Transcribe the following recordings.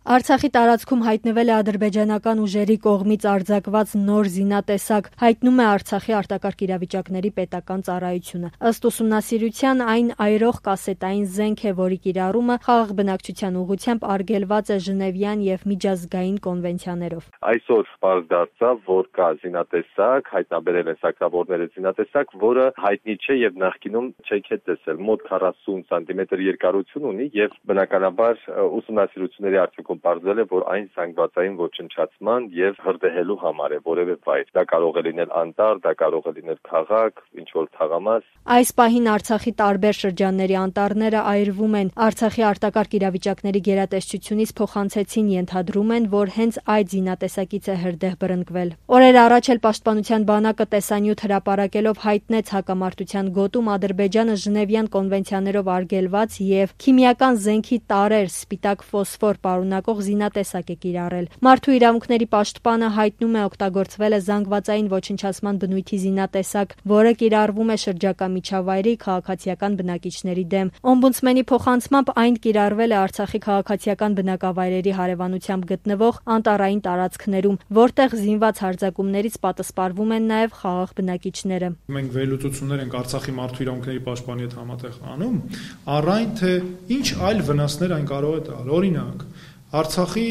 Արցախի տարածքում հայտնվել է ադրբեջանական ուժերի կողմից արձակված նոր զինատեսակ, հայտնում է Արցախի արտակարգ իրավիճակների պետական ծառայությունը։ Ըստ ուսումնասիրության այն այրող կասետային զենք է, որի կիրառումը խաղաղ բնակչության ուղղությամբ արգելված է Ժնևյան եւ միջազգային կոնվենցիաներով։ Այսօր պարզ դարձավ, որ կա զինատեսակ, հայտնաբերել են սակրավորները զինատեսակ, որը հայտնի չէ եւ նախկինում չեք է տեսել, մոտ 40 սանտիմետր երկարություն ունի եւ բնականաբար ուսումնասիրությունների արդյունքում պարզվել է, որ այն զանգվածային ոչնչացման եւ հրդեհելու համար է որևէ վայր։ Դա կարող է լինել անտառ, դա կարող է լինել քաղաք, ինչ որ թաղամաս։ Այս պահին Արցախի տարբեր շրջանների անտառները այրվում են։ Արցախի արտակարգ իրավիճակների գերատեսչությունից փոխանցեցին, ենթադրում են, որ հենց այդ զինատեսակից է հրդեհ բռնկվել։ Օրեր առաջ էլ Պաշտպանության բանակը տեսանյութ հրապարակելով հայտնեց հակամարտության գոտում Ադրբեջանը Ժնևյան կոնվենցիաներով արգելված եւ քիմիական զենքի տարրեր, սպիտակ ֆոսֆոր պարունակող զինատեսակ է կիրառել։ Մարդու իրավունքների պաշտպանը հայտնում է օգտագործվել է զանգվածային ոչնչացման բնույթի զինատեսակ, որը կիրառվում է շրջակա միջավայրի քաղաքացիական բնակիչների դեմ։ Օմբուդսմենի փոխանցմամբ այն կիրառվել է Արցախի քաղաքացիական բնակավայրերի հարևանությամբ գտնվող անտառային տարածքներում, որտեղ զինված հարձակումներից պատասպարվում են նաև խաղաղ բնակիչները։ Մենք վերլուծություններ ենք Արցախի մարդու իրավունքների պաշտպանի հետ համատեղ անում, առայն թե ինչ այլ վնասներ այն կարող է տալ։ Օրինակ, Արցախի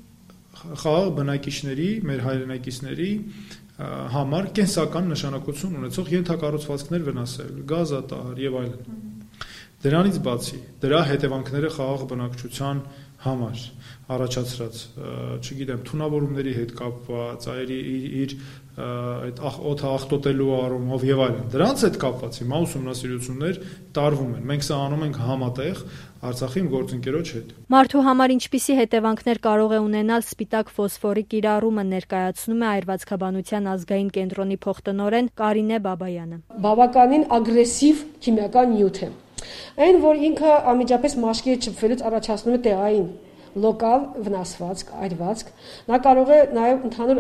խաղաղ բնակիչների, մեր հայրենակիցների համար կենսական նշանակություն ունեցող ենթակառուցվածքներ վնասել, գազատար եւ այլն։ Դրանից բացի, դրա հետևանքները խաղաղ բնակչության համար առաջացրած, չգիտեմ, թունավորումների հետ կապված, իր այդ օդը աղտոտելու առումով եւ այլն։ Դրանց հետ կապված հիմա ուսումնասիրություններ տարվում են։ Մենք սա անում ենք համատեղ Արցախի գործընկերոջ հետ։ Մարդու համար ինչպիսի հետևանքներ կարող է ունենալ սպիտակ ֆոսֆորի կիրառումը, ներկայացնում է Այրվածքաբանության ազգային կենտրոնի փոխտնօրեն Կարինե Բաբայանը։ Բավականին ագրեսիվ քիմիական նյութ է։ Այն, որ ինքը անմիջապես մաշկի հետ շփվելուց առաջացնում է տեղային լոկալ վնասվածք, այրվածք, նա կարող է նաև ընդհանուր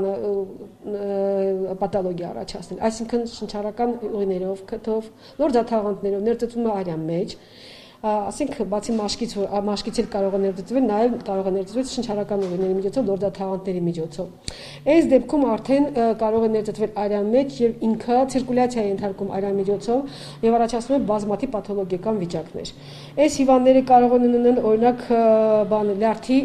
պաթոլոգիա առաջացնել, այսինքն շնչառական ուղիներով, քթով, նոր դաթաղանթներով ներծծում է արյան մեջ, ասենք բացի մաշկից էլ կարող է ներծծվել, նաև կարող է ներծծվել շնչառական ուղիների միջոցով, լորդաթաղանթների միջոցով։ Այս դեպքում արդեն կարող է ներծծվել արյան մեջ եւ ինքը ցիրկուլյացիա է ենթարկում արյան միջոցով եւ առաջացնում է բազմաթիվ պաթոլոգիական վիճակներ։ Այս հիվանդները կարող են ունենալ օրինակ լյարդի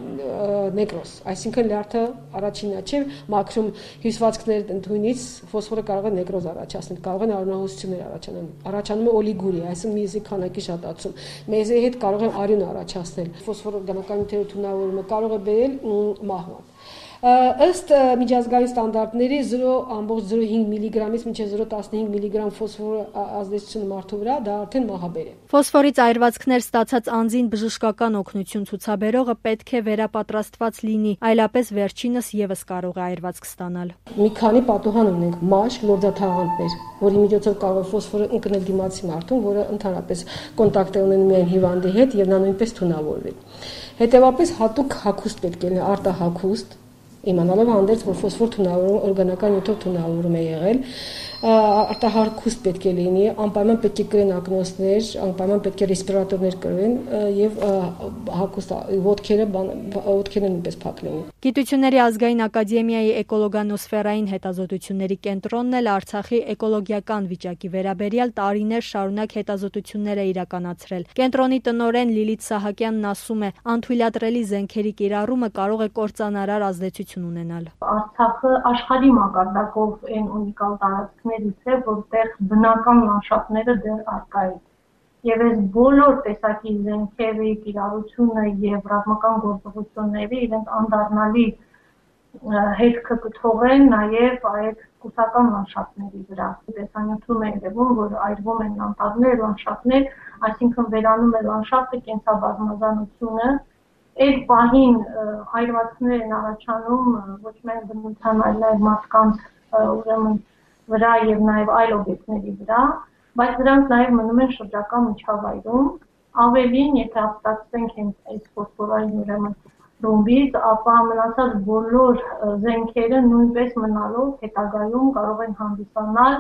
նեկրոզ, այսինքն լյարդը առաջինը չէ, մաքրում հյուսվածքներ ընդունից ֆոսֆորը կարող է նեկրոզ առաջացնել, կարող են արյունահոսություններ առաջանում է օլիգուրիա, այսինքն միեզի քանակի շատացում։ Մեզի հետ կարող է արյուն առաջացնել, ֆոսֆորը գնահատականության թունավորումը կարող է բերել մահվան։ Ըստ միջազգային ստանդարտների 0.05 միլիգրամից մինչև 0.15 միլիգրամ ֆոսֆորի ազդեցությունը մարդու վրա դա արդեն մահաբեր է։ Ֆոսֆորից այրվածքներ ստացած անձին բժշկական օգնություն ցուցաբերողը պետք է վերապատրաստված լինի, այլապես վերջինս եւս կարող է այրվածք ստանալ։ Մի քանի պատուհան ունենք՝ մաշկ, լորդաթաղանթներ, որի միջոցով կարող է ֆոսֆորը ընկնել դիմացի մարդուն, որը ընդհանրապես կոնտակտ է ունենում միայն հիվանդի հետ եւ նա նույնպես թունավորվի։ Հետևաբար հատուկ հագուստ պետք է լինի, արտահագուստ, իմանալով հանդերձ, որ ֆոսֆոր թունավորումը օրգանական նյութով թունավորում է եղել, արտահարքուստ պետք է լինի, անպայման պետք է կրեն ակնոցներ, անպայման պետք է ռեսպիրատորներ կրեն եւ հագուստ ոտքերը նույնպես փակ լինեն։ Գիտությունների ազգային ակադեմիայի էկոլոգանոսֆերային հետազոտությունների կենտրոնն էլ Արցախի էկոլոգիական վիճակի վերաբերյալ տարիներ շարունակ հետազոտություններ է իրականացրել։ Կենտրոնի տնօրեն Լիլիթ Սահակյանն ասում է, անթույլատրելի զենքերի կիրառումը կարող է կործանարար ազդեցություն ունենալ։ Արցախը աշխարհի մակարդակով այն ունիկալ տարածքներից է, որտեղ բնական լանդշաֆտները դեռ առկա են։ Եվ այս բոլոր տեսակի զենքերի կիրառությունը եւ ռազմական գործողությունները իրենց անդառնալի հետքը կթողեն նաեւ այդ կուսական լանդշաֆտների վրա։ Տեսանյութում է երևում, որ այրվում են անտառներ, լանդշաֆտներ, այսինքն վերանում է լանդշաֆտը, կենսաբազմազանությունը։ Այդ պահին այրվածքներ են առաջանում ոչ միայն բնության, այլ նաեւ մարդկանց ուրեմն վրա եւ նաեւ այլ օբյեկտների վրա, բայց դրանք նաեւ մնում են շրջակա միջավայրում։ Ավելին, եթե ապստացվենք այս ֆոսֆորային ուրեմն ռումբից, ապա մնացած բոլոր զենքերը նույնպես մնալով հետագայում կարող են հանդիսանալ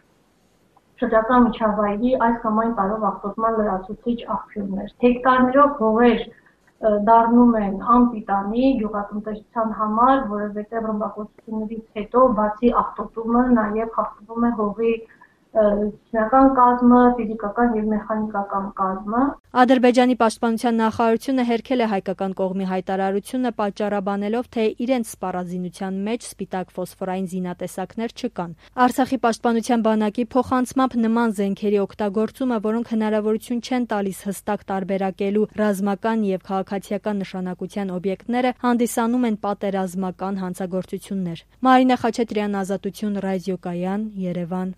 շրջակա միջավայրի այս կամ այն տարով աղտոտման լրացուցիչ աղբյուրներ։ Հեկտարներով հողեր դառնում են անպիտանի գյուղատնտեսության համար, որովհետև ռմբակոծություններից հետո բացի աղտոտումը նաև խախտվում է հողի քիմիական կազմը, ֆիզիկական եւ մեխանիկական կազմը։ Ադրբեջանի պաշտպանության նախարարությունը հերքել է հայկական կողմի հայտարարությունը, պատճառաբանելով, թե իրենց սպառազինության մեջ սպիտակ ֆոսֆորային զինատեսակներ չկան։ Արցախի պաշտպանության բանակի փոխանցմամբ նման զենքերի օգտագործումը, որոնք հնարավորություն չեն տալիս հստակ տարբերակելու ռազմական եւ քաղաքացիական նշանակության օբյեկտները, հանդիսանում են պատերազմական հանցագործություններ։ Մարինե Խաչատրյան, Ազատություն, Ռադիո Կայան, Երևան։